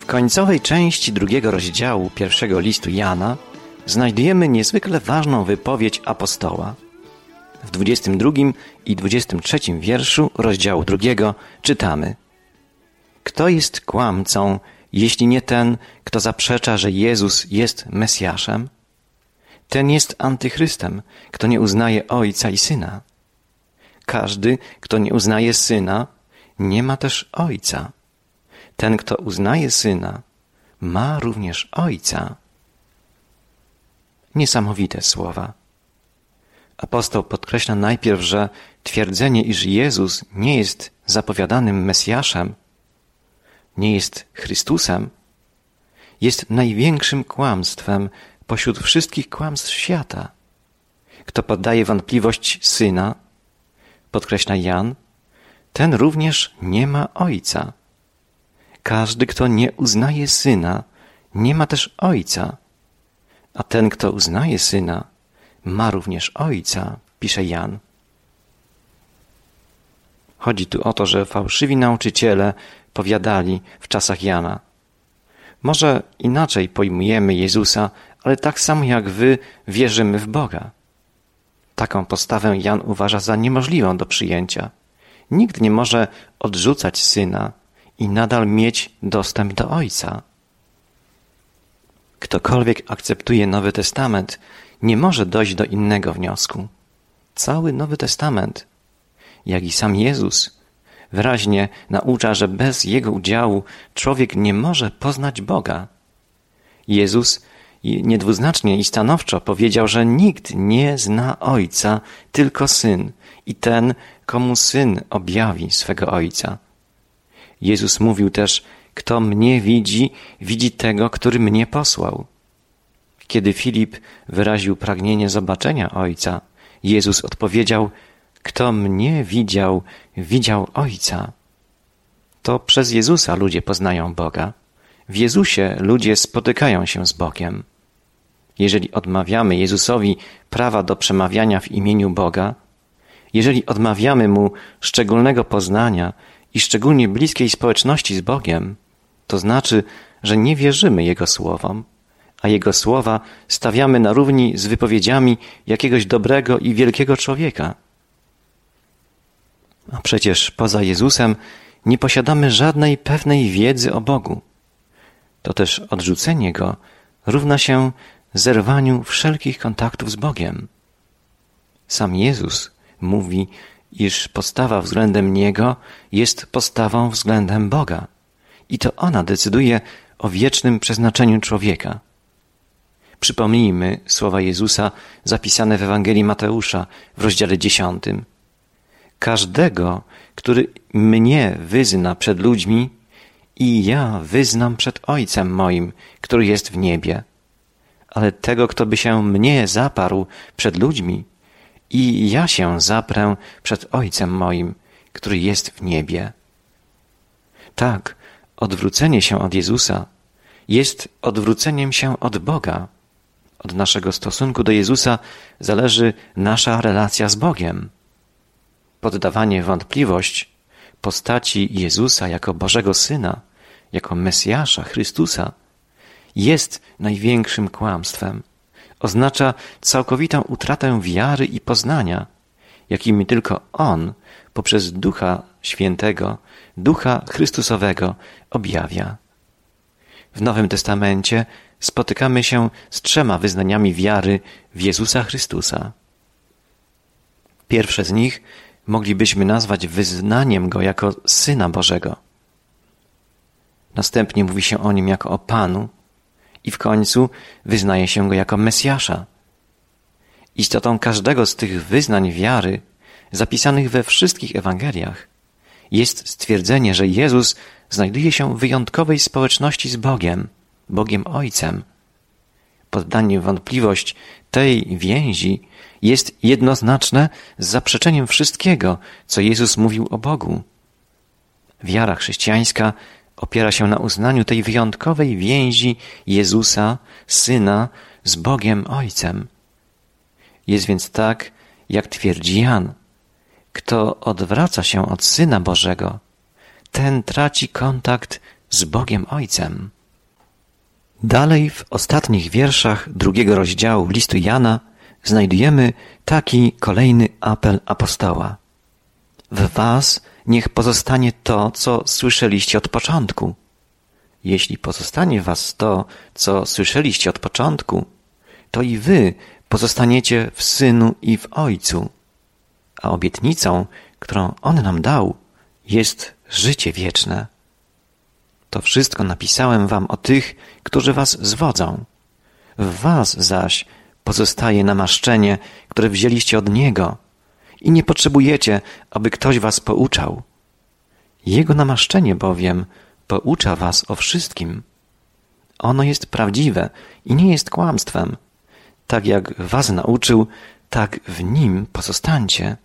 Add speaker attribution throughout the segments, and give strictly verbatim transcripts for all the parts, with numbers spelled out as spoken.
Speaker 1: W końcowej części drugiego rozdziału pierwszego listu Jana znajdujemy niezwykle ważną wypowiedź apostoła. W dwudziestym drugim i dwudziestym trzecim wierszu rozdziału drugiego czytamy: Kto jest kłamcą, jeśli nie ten, kto zaprzecza, że Jezus jest Mesjaszem? Ten jest antychrystem, kto nie uznaje Ojca i Syna. Każdy, kto nie uznaje Syna, nie ma też Ojca. Ten, kto uznaje Syna, ma również Ojca. Niesamowite słowa. Apostoł podkreśla najpierw, że twierdzenie, iż Jezus nie jest zapowiadanym Mesjaszem, nie jest Chrystusem, jest największym kłamstwem pośród wszystkich kłamstw świata. Kto poddaje wątpliwość Syna, podkreśla Jan, ten również nie ma Ojca. Każdy, kto nie uznaje Syna, nie ma też Ojca. A ten, kto uznaje Syna, ma również Ojca, pisze Jan. Chodzi tu o to, że fałszywi nauczyciele powiadali w czasach Jana: może inaczej pojmujemy Jezusa, ale tak samo jak wy wierzymy w Boga. Taką postawę Jan uważa za niemożliwą do przyjęcia. Nikt nie może odrzucać Syna i nadal mieć dostęp do Ojca. Ktokolwiek akceptuje Nowy Testament, nie może dojść do innego wniosku. Cały Nowy Testament, jak i sam Jezus, wyraźnie naucza, że bez Jego udziału człowiek nie może poznać Boga. Jezus niedwuznacznie i stanowczo powiedział, że nikt nie zna Ojca, tylko Syn i ten, komu Syn objawi swego Ojca. Jezus mówił też: kto mnie widzi, widzi tego, który mnie posłał. Kiedy Filip wyraził pragnienie zobaczenia Ojca, Jezus odpowiedział: kto mnie widział, widział Ojca. To przez Jezusa ludzie poznają Boga. W Jezusie ludzie spotykają się z Bogiem. Jeżeli odmawiamy Jezusowi prawa do przemawiania w imieniu Boga, jeżeli odmawiamy Mu szczególnego poznania i szczególnie bliskiej społeczności z Bogiem, to znaczy, że nie wierzymy Jego słowom, a Jego słowa stawiamy na równi z wypowiedziami jakiegoś dobrego i wielkiego człowieka. A przecież poza Jezusem nie posiadamy żadnej pewnej wiedzy o Bogu. To też odrzucenie Go równa się zerwaniu wszelkich kontaktów z Bogiem. Sam Jezus mówi, iż postawa względem Niego jest postawą względem Boga i to ona decyduje o wiecznym przeznaczeniu człowieka. Przypomnijmy słowa Jezusa zapisane w Ewangelii Mateusza w rozdziale dziesiątym. Każdego, który mnie wyzna przed ludźmi, i ja wyznam przed Ojcem moim, który jest w niebie. Ale tego, kto by się mnie zaparł przed ludźmi, i ja się zaprę przed Ojcem moim, który jest w niebie. Tak, odwrócenie się od Jezusa jest odwróceniem się od Boga. Od naszego stosunku do Jezusa zależy nasza relacja z Bogiem. Poddawanie wątpliwość postaci Jezusa jako Bożego Syna, jako Mesjasza, Chrystusa, jest największym kłamstwem. Oznacza całkowitą utratę wiary i poznania, jakimi tylko On poprzez Ducha Świętego, Ducha Chrystusowego objawia. W Nowym Testamencie spotykamy się z trzema wyznaniami wiary w Jezusa Chrystusa. Pierwsze z nich moglibyśmy nazwać wyznaniem Go jako Syna Bożego. Następnie mówi się o Nim jako o Panu i w końcu wyznaje się Go jako Mesjasza. Istotą każdego z tych wyznań wiary, zapisanych we wszystkich Ewangeliach, jest stwierdzenie, że Jezus znajduje się w wyjątkowej społeczności z Bogiem, Bogiem Ojcem. Poddanie w wątpliwość tej więzi jest jednoznaczne z zaprzeczeniem wszystkiego, co Jezus mówił o Bogu. Wiara chrześcijańska opiera się na uznaniu tej wyjątkowej więzi Jezusa, Syna, z Bogiem Ojcem. Jest więc tak, jak twierdzi Jan: kto odwraca się od Syna Bożego, ten traci kontakt z Bogiem Ojcem. Dalej w ostatnich wierszach drugiego rozdziału listu Jana znajdujemy taki kolejny apel apostoła. W was niech pozostanie to, co słyszeliście od początku. Jeśli pozostanie w was to, co słyszeliście od początku, to i wy pozostaniecie w Synu i w Ojcu. A obietnicą, którą On nam dał, jest życie wieczne. To wszystko napisałem wam o tych, którzy was zwodzą. W was zaś pozostaje namaszczenie, które wzięliście od Niego i nie potrzebujecie, aby ktoś was pouczał. Jego namaszczenie bowiem poucza was o wszystkim. Ono jest prawdziwe i nie jest kłamstwem. Tak jak was nauczył, tak w nim pozostańcie.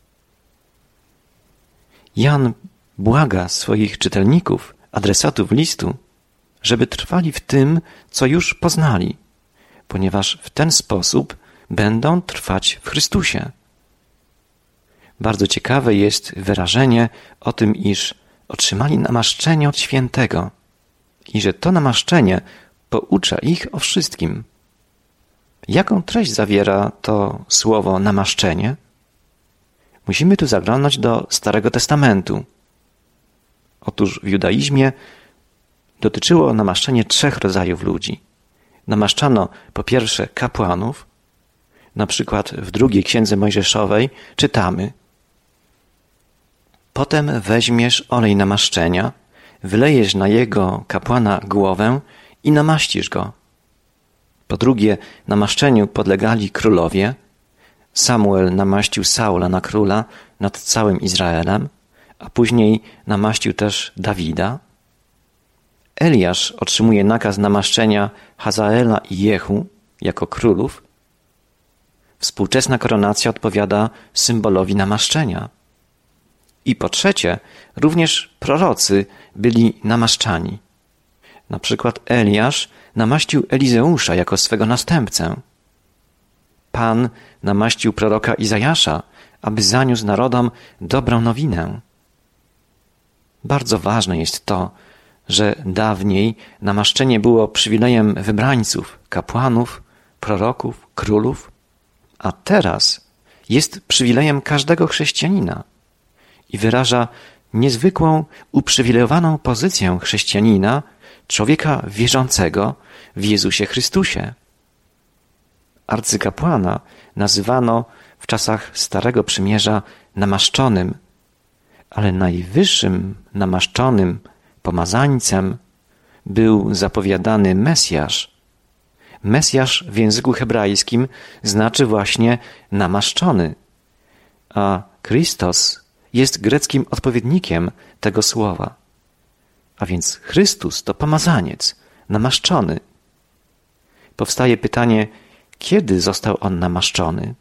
Speaker 1: Jan błaga swoich czytelników, adresatów listu, żeby trwali w tym, co już poznali, ponieważ w ten sposób będą trwać w Chrystusie. Bardzo ciekawe jest wyrażenie o tym, iż otrzymali namaszczenie od Świętego i że to namaszczenie poucza ich o wszystkim. Jaką treść zawiera to słowo namaszczenie? Musimy tu zaglądać do Starego Testamentu. Otóż w judaizmie dotyczyło namaszczenie trzech rodzajów ludzi. Namaszczano po pierwsze kapłanów, na przykład w drugiej Księdze Mojżeszowej czytamy: potem weźmiesz olej namaszczenia, wylejesz na jego kapłana głowę i namaścisz go. Po drugie, namaszczeniu podlegali królowie. Samuel namaścił Saula na króla nad całym Izraelem, a później namaścił też Dawida. Eliasz otrzymuje nakaz namaszczenia Hazaela i Jehu jako królów. Współczesna koronacja odpowiada symbolowi namaszczenia. I po trzecie, również prorocy byli namaszczani. Na przykład Eliasz namaścił Elizeusza jako swego następcę. Pan namaścił proroka Izajasza, aby zaniósł narodom dobrą nowinę. Bardzo ważne jest to, że dawniej namaszczenie było przywilejem wybrańców, kapłanów, proroków, królów, a teraz jest przywilejem każdego chrześcijanina i wyraża niezwykłą, uprzywilejowaną pozycję chrześcijanina, człowieka wierzącego w Jezusie Chrystusie. Arcykapłana nazywano w czasach Starego Przymierza namaszczonym, ale najwyższym namaszczonym pomazańcem był zapowiadany Mesjasz. Mesjasz w języku hebrajskim znaczy właśnie namaszczony, a Chrystos jest greckim odpowiednikiem tego słowa. A więc Chrystus to pomazaniec, namaszczony. Powstaje pytanie, kiedy został on namaszczony?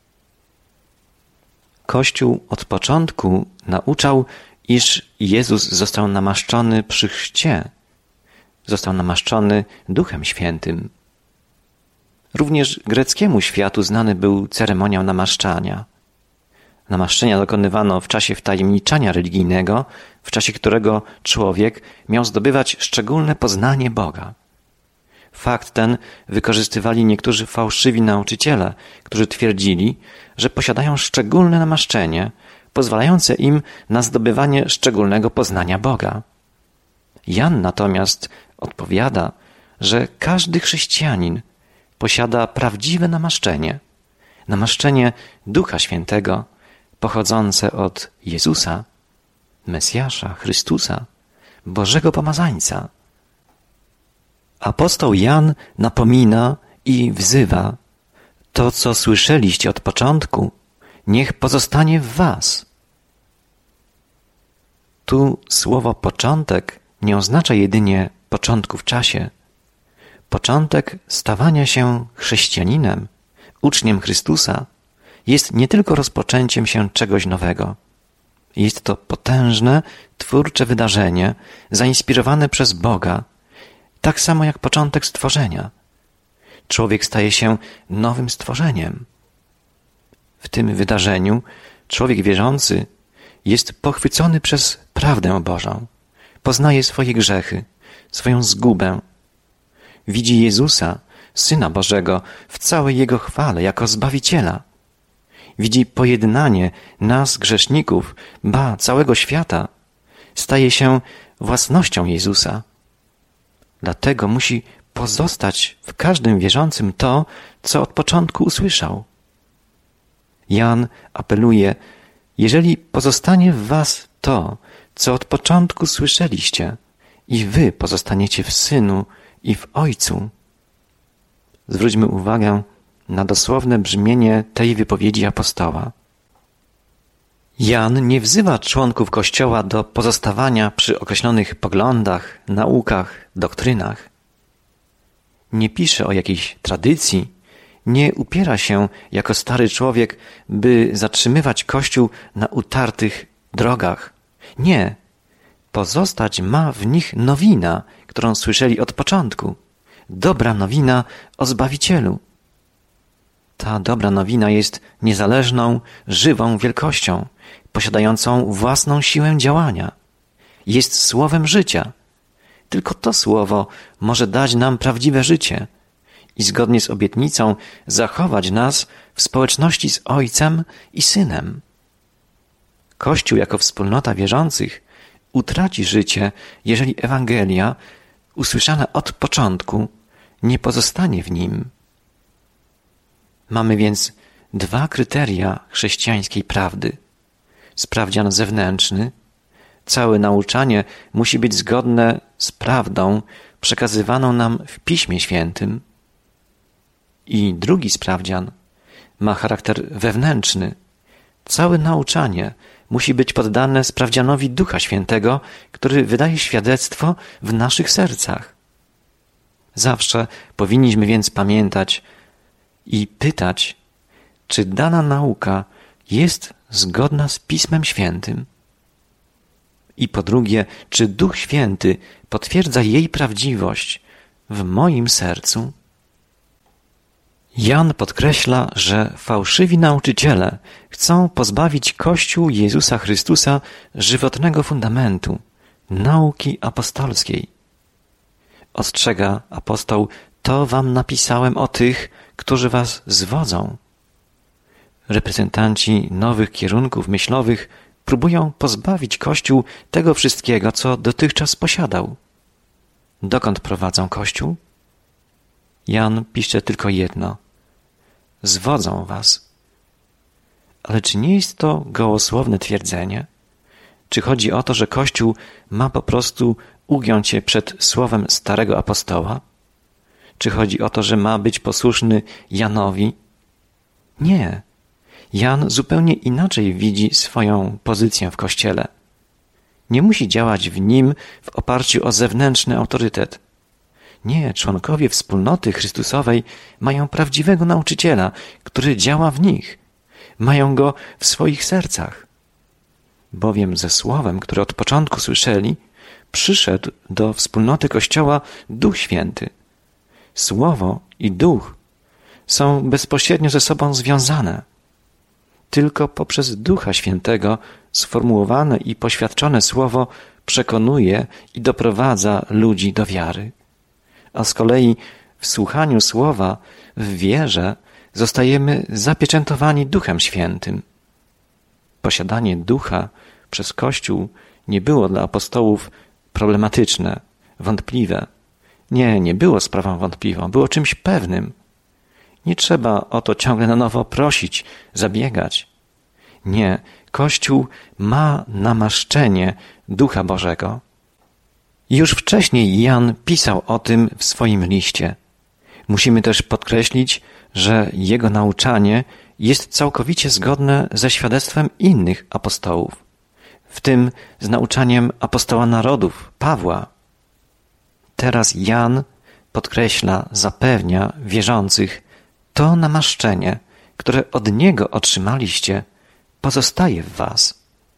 Speaker 1: Kościół od początku nauczał, iż Jezus został namaszczony przy chrzcie. Został namaszczony Duchem Świętym. Również greckiemu światu znany był ceremoniał namaszczania. Namaszczenia dokonywano w czasie wtajemniczania religijnego, w czasie którego człowiek miał zdobywać szczególne poznanie Boga. Fakt ten wykorzystywali niektórzy fałszywi nauczyciele, którzy twierdzili, że posiadają szczególne namaszczenie, pozwalające im na zdobywanie szczególnego poznania Boga. Jan natomiast odpowiada, że każdy chrześcijanin posiada prawdziwe namaszczenie, namaszczenie Ducha Świętego, pochodzące od Jezusa, Mesjasza, Chrystusa, Bożego Pomazańca. Apostoł Jan napomina i wzywa: to, co słyszeliście od początku, niech pozostanie w was. Tu słowo początek nie oznacza jedynie początku w czasie. Początek stawania się chrześcijaninem, uczniem Chrystusa, jest nie tylko rozpoczęciem się czegoś nowego. Jest to potężne, twórcze wydarzenie, zainspirowane przez Boga, tak samo jak początek stworzenia. Człowiek staje się nowym stworzeniem. W tym wydarzeniu człowiek wierzący jest pochwycony przez prawdę Bożą, poznaje swoje grzechy, swoją zgubę. Widzi Jezusa, Syna Bożego, w całej Jego chwale jako Zbawiciela. Widzi pojednanie nas, grzeszników, ba, całego świata. Staje się własnością Jezusa. Dlatego musi pozostać w każdym wierzącym to, co od początku usłyszał. Jan apeluje: jeżeli pozostanie w was to, co od początku słyszeliście, i wy pozostaniecie w Synu i w Ojcu. Zwróćmy uwagę na dosłowne brzmienie tej wypowiedzi apostoła. Jan nie wzywa członków Kościoła do pozostawania przy określonych poglądach, naukach, doktrynach. Nie pisze o jakiejś tradycji, nie upiera się jako stary człowiek, by zatrzymywać Kościół na utartych drogach. Nie. Pozostać ma w nich nowina, którą słyszeli od początku. Dobra nowina o Zbawicielu. Ta dobra nowina jest niezależną, żywą wielkością, posiadającą własną siłę działania. Jest słowem życia. Tylko to słowo może dać nam prawdziwe życie i zgodnie z obietnicą zachować nas w społeczności z Ojcem i Synem. Kościół jako wspólnota wierzących utraci życie, jeżeli Ewangelia, usłyszana od początku, nie pozostanie w nim. Mamy więc dwa kryteria chrześcijańskiej prawdy. Sprawdzian zewnętrzny. Całe nauczanie musi być zgodne z prawdą przekazywaną nam w Piśmie Świętym. I drugi sprawdzian ma charakter wewnętrzny. Całe nauczanie musi być poddane sprawdzianowi Ducha Świętego, który wydaje świadectwo w naszych sercach. Zawsze powinniśmy więc pamiętać i pytać, czy dana nauka jest zgodna z Pismem Świętym. I po drugie, czy Duch Święty potwierdza jej prawdziwość w moim sercu? Jan podkreśla, że fałszywi nauczyciele chcą pozbawić Kościół Jezusa Chrystusa żywotnego fundamentu, nauki apostolskiej. Ostrzega apostoł: to wam napisałem o tych, którzy was zwodzą. Reprezentanci nowych kierunków myślowych próbują pozbawić Kościół tego wszystkiego, co dotychczas posiadał. Dokąd prowadzą Kościół? Jan pisze tylko jedno: zwodzą was. Ale czy nie jest to gołosłowne twierdzenie? Czy chodzi o to, że Kościół ma po prostu ugiąć się przed słowem starego apostoła? Czy chodzi o to, że ma być posłuszny Janowi? Nie. Jan zupełnie inaczej widzi swoją pozycję w Kościele. Nie musi działać w nim w oparciu o zewnętrzny autorytet. Nie, członkowie wspólnoty Chrystusowej mają prawdziwego nauczyciela, który działa w nich. Mają go w swoich sercach. Bowiem ze słowem, które od początku słyszeli, przyszedł do wspólnoty Kościoła Duch Święty. Słowo i Duch są bezpośrednio ze sobą związane. Tylko poprzez Ducha Świętego sformułowane i poświadczone Słowo przekonuje i doprowadza ludzi do wiary. A z kolei w słuchaniu Słowa, w wierze zostajemy zapieczętowani Duchem Świętym. Posiadanie Ducha przez Kościół nie było dla apostołów problematyczne, wątpliwe. Nie, nie było sprawą wątpliwą, było czymś pewnym. Nie trzeba o to ciągle na nowo prosić, zabiegać. Nie, Kościół ma namaszczenie Ducha Bożego. Już wcześniej Jan pisał o tym w swoim liście. Musimy też podkreślić, że jego nauczanie jest całkowicie zgodne ze świadectwem innych apostołów, w tym z nauczaniem apostoła narodów, Pawła. Teraz Jan podkreśla, zapewnia wierzących: to namaszczenie, które od Niego otrzymaliście, pozostaje w was.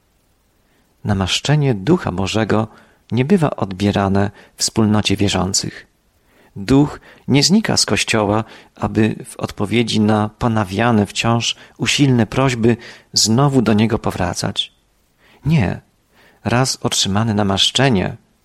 Speaker 1: Namaszczenie Ducha Bożego nie bywa odbierane w wspólnocie wierzących. Duch nie znika z Kościoła, aby w odpowiedzi na ponawiane wciąż usilne prośby znowu do Niego powracać. Nie. Raz otrzymane namaszczenie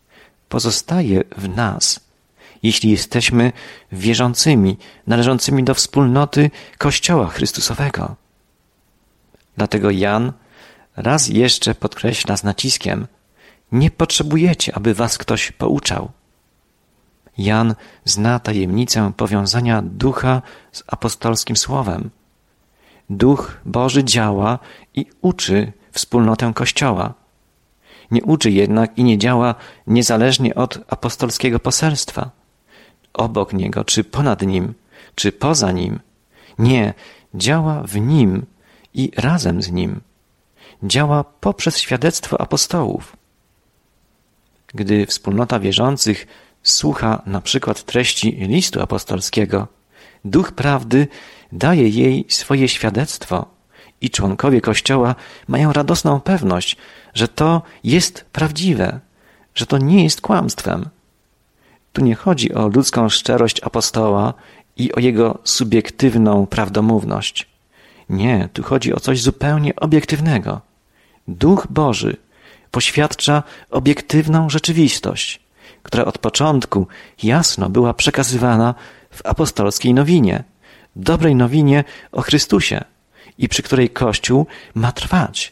Speaker 1: pozostaje w nas, jeśli jesteśmy wierzącymi, należącymi do wspólnoty Kościoła Chrystusowego. Dlatego Jan raz jeszcze podkreśla z naciskiem: nie potrzebujecie, aby was ktoś pouczał. Jan zna tajemnicę powiązania Ducha z apostolskim Słowem. Duch Boży działa i uczy wspólnotę Kościoła. Nie uczy jednak i nie działa niezależnie od apostolskiego poselstwa, obok niego, czy ponad nim, czy poza nim. Nie, działa w nim i razem z nim. Działa poprzez świadectwo apostołów. Gdy wspólnota wierzących słucha na przykład treści listu apostolskiego, Duch Prawdy daje jej swoje świadectwo i członkowie Kościoła mają radosną pewność, że to jest prawdziwe, że to nie jest kłamstwem. Tu nie chodzi o ludzką szczerość apostoła i o jego subiektywną prawdomówność. Nie, tu chodzi o coś zupełnie obiektywnego. Duch Boży poświadcza obiektywną rzeczywistość, która od początku jasno była przekazywana w apostolskiej nowinie, dobrej nowinie o Chrystusie i przy której Kościół ma trwać.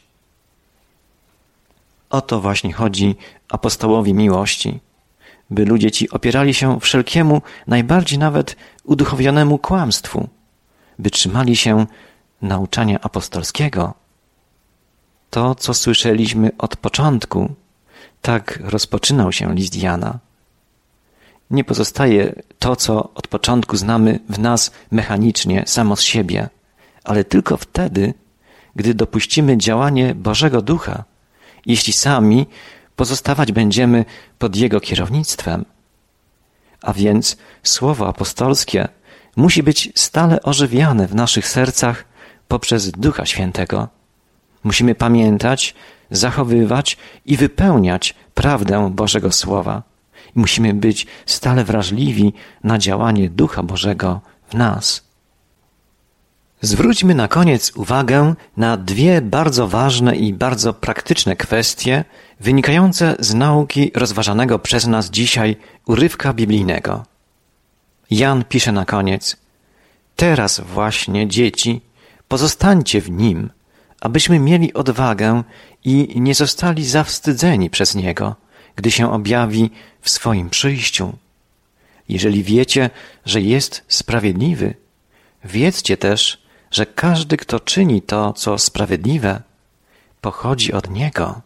Speaker 1: O to właśnie chodzi apostołowi miłości, by ludzie ci opierali się wszelkiemu, najbardziej nawet uduchowionemu kłamstwu, by trzymali się nauczania apostolskiego. To, co słyszeliśmy od początku, tak rozpoczynał się list Jana. Nie pozostaje to, co od początku znamy w nas mechanicznie, samo z siebie, ale tylko wtedy, gdy dopuścimy działanie Bożego Ducha, jeśli sami pozostawać będziemy pod Jego kierownictwem. A więc słowo apostolskie musi być stale ożywiane w naszych sercach poprzez Ducha Świętego. Musimy pamiętać, zachowywać i wypełniać prawdę Bożego Słowa. I musimy być stale wrażliwi na działanie Ducha Bożego w nas. Zwróćmy na koniec uwagę na dwie bardzo ważne i bardzo praktyczne kwestie wynikające z nauki rozważanego przez nas dzisiaj urywka biblijnego. Jan pisze na koniec: teraz właśnie, dzieci, pozostańcie w Nim, abyśmy mieli odwagę i nie zostali zawstydzeni przez Niego, gdy się objawi w swoim przyjściu. Jeżeli wiecie, że jest sprawiedliwy, wiedzcie też, że każdy, kto czyni to, co sprawiedliwe, pochodzi od Niego.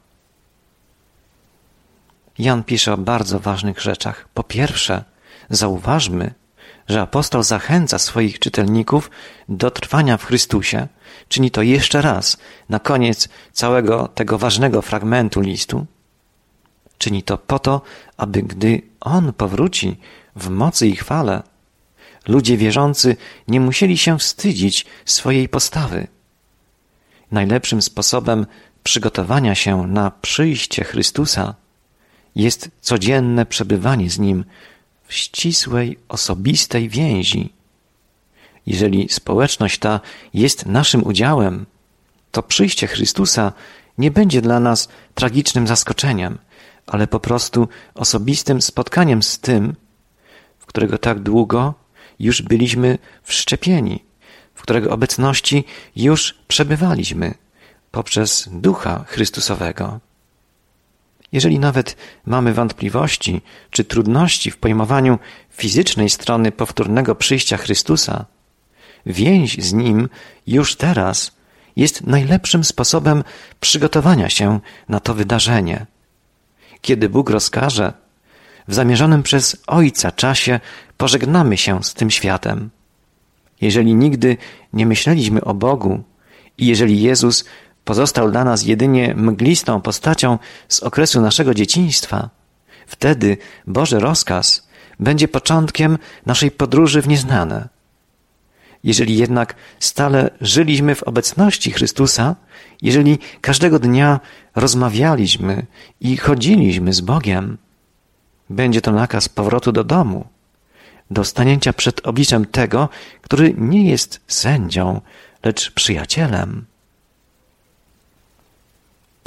Speaker 1: Jan pisze o bardzo ważnych rzeczach. Po pierwsze, zauważmy, że apostoł zachęca swoich czytelników do trwania w Chrystusie. Czyni to jeszcze raz, na koniec całego tego ważnego fragmentu listu. Czyni to po to, aby gdy On powróci w mocy i chwale, ludzie wierzący nie musieli się wstydzić swojej postawy. Najlepszym sposobem przygotowania się na przyjście Chrystusa jest codzienne przebywanie z Nim w ścisłej, osobistej więzi. Jeżeli społeczność ta jest naszym udziałem, to przyjście Chrystusa nie będzie dla nas tragicznym zaskoczeniem, ale po prostu osobistym spotkaniem z tym, w którego tak długo już byliśmy wszczepieni, w którego obecności już przebywaliśmy poprzez Ducha Chrystusowego. Jeżeli nawet mamy wątpliwości czy trudności w pojmowaniu fizycznej strony powtórnego przyjścia Chrystusa, więź z Nim już teraz jest najlepszym sposobem przygotowania się na to wydarzenie. Kiedy Bóg rozkaże, w zamierzonym przez Ojca czasie pożegnamy się z tym światem. Jeżeli nigdy nie myśleliśmy o Bogu i jeżeli Jezus pozostał dla nas jedynie mglistą postacią z okresu naszego dzieciństwa, wtedy Boży rozkaz będzie początkiem naszej podróży w nieznane. Jeżeli jednak stale żyliśmy w obecności Chrystusa, jeżeli każdego dnia rozmawialiśmy i chodziliśmy z Bogiem, będzie to nakaz powrotu do domu, do stanięcia przed obliczem tego, który nie jest sędzią, lecz przyjacielem.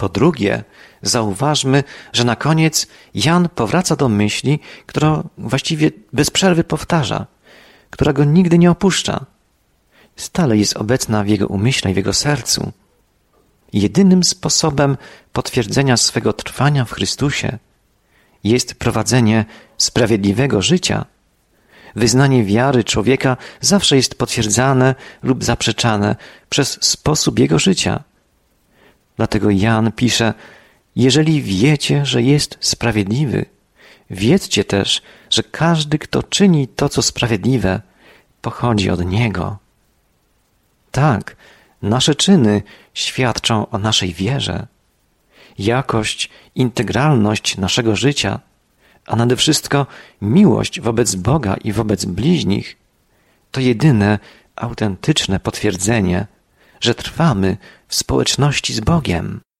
Speaker 1: Po drugie, zauważmy, że na koniec Jan powraca do myśli, którą właściwie bez przerwy powtarza, która go nigdy nie opuszcza. Stale jest obecna w jego umyśle i w jego sercu. Jedynym sposobem potwierdzenia swego trwania w Chrystusie jest prowadzenie sprawiedliwego życia. Wyznanie wiary człowieka zawsze jest potwierdzane lub zaprzeczane przez sposób jego życia. Dlatego Jan pisze: jeżeli wiecie, że jest sprawiedliwy, wiedzcie też, że każdy, kto czyni to, co sprawiedliwe, pochodzi od Niego. Tak, nasze czyny świadczą o naszej wierze. Jakość, integralność naszego życia, a nade wszystko miłość wobec Boga i wobec bliźnich, to jedyne autentyczne potwierdzenie, że trwamy w społeczności z Bogiem.